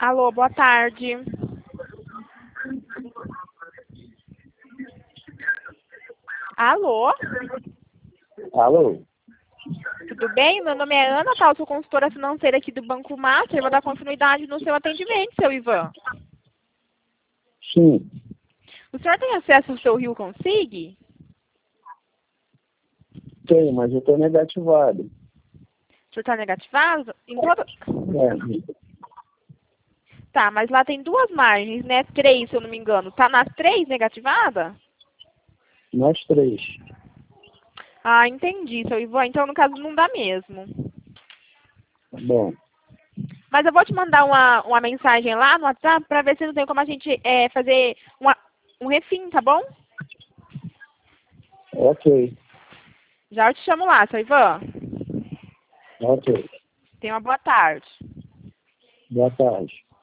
Alô, boa tarde. Alô? Alô? Tudo bem? Meu nome é Ana, tá? Eu sou consultora financeira aqui do Banco Master. Vou dar continuidade no seu atendimento, seu Ivan. Sim, O senhor tem acesso ao seu Rio Consig? tenho, mas eu estou negativado. O senhor está negativado? Em todo... É, Tá, mas lá tem duas margens, né? Três, se eu não me engano. Tá nas três negativada? nós três. Ah, entendi, seu Ivan. Então, no caso, não dá mesmo. Tá bom, Mas eu vou te mandar uma mensagem lá no WhatsApp para ver se não tem como a gente fazer um refim, tá bom? ok, Já eu te chamo lá, seu Ivan. ok. Tenha uma boa tarde. Boa tarde.